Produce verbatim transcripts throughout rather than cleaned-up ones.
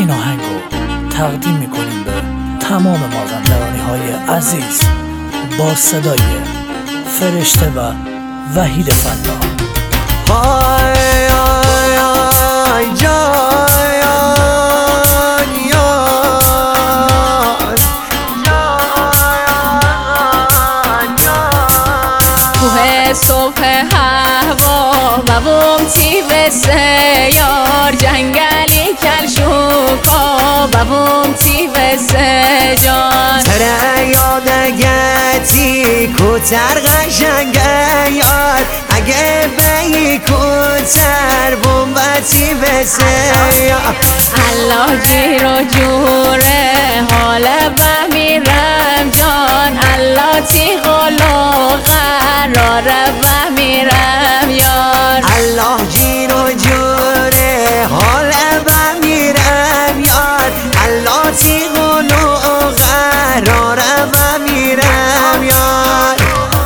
این آهنگ رو تقدیم میکنیم به تمام مازندرانی های عزیز با صدای فرشته و وحید فنا. های های های جای آن یار کوه صبح هوا و بومتی به سیار جنگلی کلشوکا و بومتی به سجان تره یادگتی کوتر قشنگه یار اگه بی کوتر بومتی به سیار الله جیر و جوره حال و میرم جان الله تیغلو قراره و میرم یار الله جیر و جوره حال و میرم یار الله تیغلو قراره و میرم یار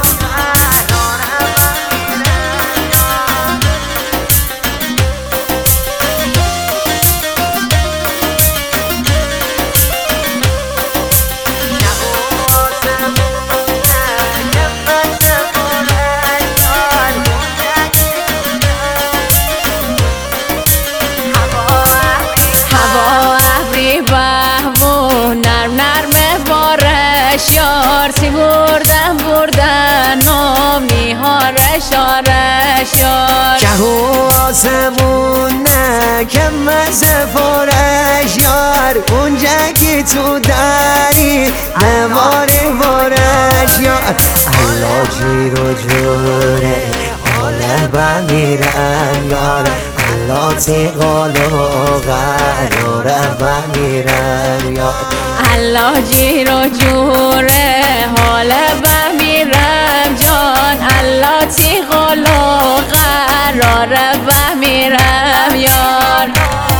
شار سی بردن بردن نام نیهارش آرش یار که آسمون نه که مزه فارش یار اونجا که تو داری نواری بارش یار الله جیر و جوره حاله بمیرم یار الله تیغالو قراره بمیرم یار الله جیر و جوره حال و میرم جان الله تیغلو قراره و میرم یار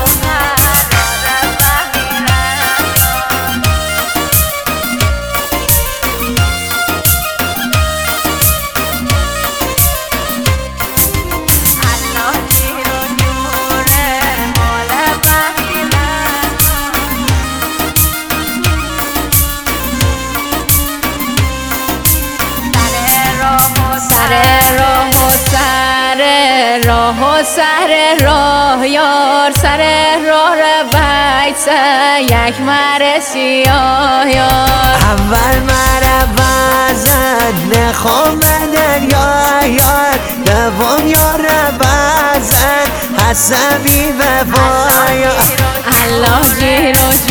سر راه و سر راه و سر راه یار سر راه بیت یک مر سیاه یار اول مر بزن نخوام دریا یار دوم یار بزن حسبی وفا یار الله جیر و